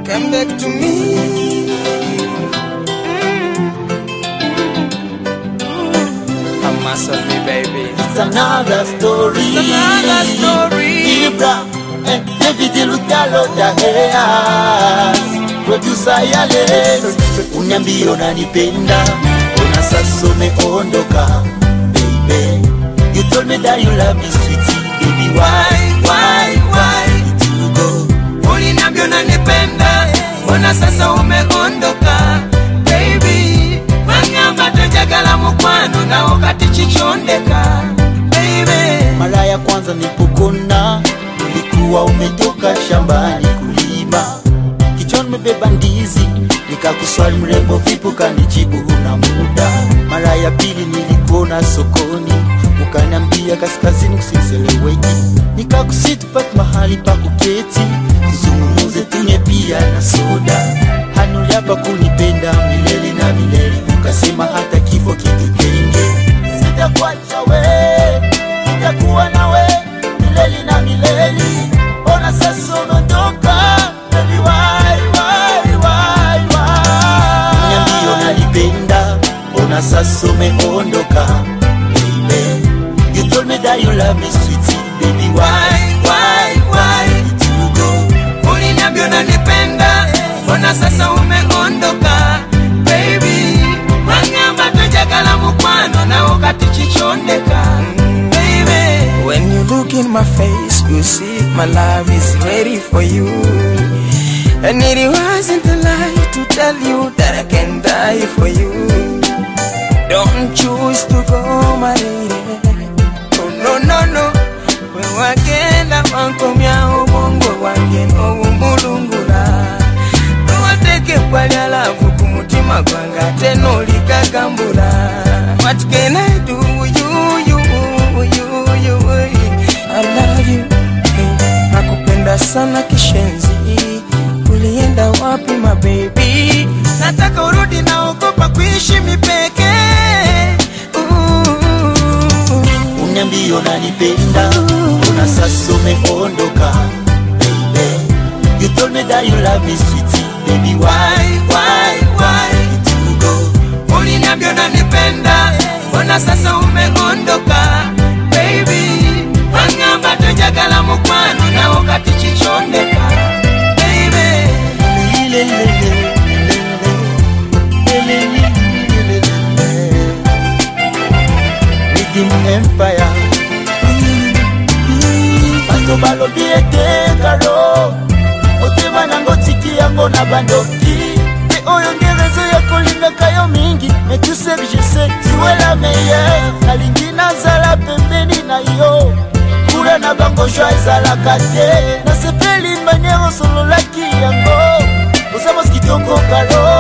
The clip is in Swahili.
come back to me. Come muscle me, baby. It's another story. It's another story. Ibra and David Lutalo Daheas. Producer ya leo. Uniambia unanipenda. Ona sasa umeondoka. Baby, you told me that you love me, sweetie. Baby, why did you go? Uniambia unanipenda. Ona sasa umeondoka. Baby, wangamba tujagala mukwano na wakati chichondeka. Baby, mara ya kwanza nilipokona ulikuwa umetoka shambani kulima. Kichwani umebeba ndizi, nikakuswali mrembo vipi ukanijibu huna muda. Mara ya pili nilikuona sokoni, ukaniambia kaskazini kusiseleweki. Nikakusitu pati mahali pa kuketi, tuzungumuze tunywe pia na soda. Hanuli hapa kunipenda milele na milele, ukasema hata kifo kitutenge. Sitakuacha we, nitakuwa nawe milele na milele. Ona sasa umeondoka, baby, why? Niambia unanipenda, ona sasa umeondoka. Baby, you told me that you love me, sweetie. Baby, why did you go? Uniambia unanipenda. Ona sasa umeondoka. Baby, wangamba tujagala mukwano na wakati chichondeka. Baby, when you look in my face, you see my love is ready for you. And it wasn't a lie to tell you that I can die for you. Don't choose to go, my lady. Oh, no. We wakenda wankomya ubongo wange n'obumulungula. Wateke kwalya lavu kumutima gwanga teno likagambula. What can I do? You, I love you. Nakupenda sana kishenzi. Ulienda wapi my baby? Nataka urudi, naogopa kuishi mipeke. Uniambia unanipenda, ona sasa umeondoka. Baby, you told me that you love me, sweetie. Baby, why did you go? Uniambia unanipenda. Ona sasa umeondoka. Baby, wangamba tujagala mukwano na wakati chichondeka. Rhythm Empire. Bato balobi ete karo otema nango tiki yango na bandoki. Mais oyo nge rezo ya kolinga kayo mingi. Mais tu sais que je sais tu es la meilleure. Nalingi nazala pembeni na yo, kula na bango joie ezalaka te. Nasepeli manière osololaki yango, osamos kitoko karo.